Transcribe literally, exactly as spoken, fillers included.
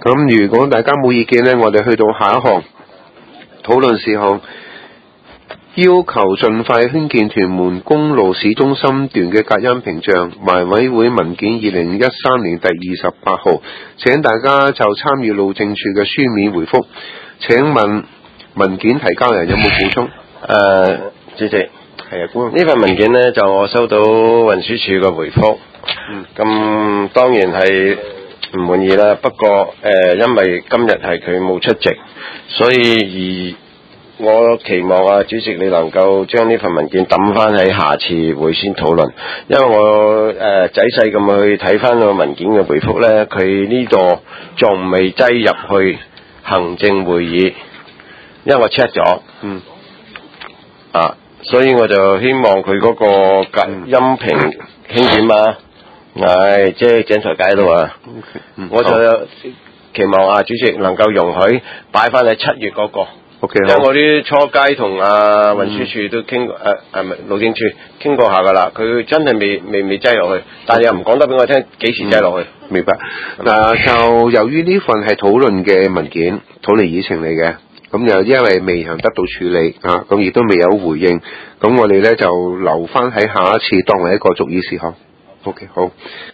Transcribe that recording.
咁如果大家冇意見呢，我哋去到下一項討論事項，要求盡快興建屯門公路市中心段嘅隔音屏障。環委會文件二零一三年第二十八號，請大家就參與路政署嘅書面回覆。請問文件提交人有冇補充？誒、 呃，主席，係啊，呢份文件呢，就我收到運輸署嘅回覆，嗯，咁當然係唔滿意啦。不過誒、呃，因為今日係佢冇出席，所以而我期望啊，主席你能夠將呢份文件抌翻喺下次會先討論，因為我誒、呃、仔細咁去睇翻個文件嘅回覆呢，佢呢度仲未擠入去行政會議，因為我 check 咗，嗯，啊，所以我就希望佢嗰個隔音屏興建嘛，係即係井台解到啊，嗯、我就期望啊主席能夠容許擺翻喺七月嗰、那個。 Okay, 因為我啲初階同啊運輸署都傾過，誒係咪路政署傾過下㗎啦？佢真係未未未擠落去，但係又唔講得俾我聽幾時擠落去、 嗯。明白。嗱、呃，就由於呢份係討論嘅文件，討論議程嚟嘅，咁又因為未曾得到處理啊，咁亦都未有回應，咁我哋咧就留翻喺下一次當為一個逐議事項。OK， 好。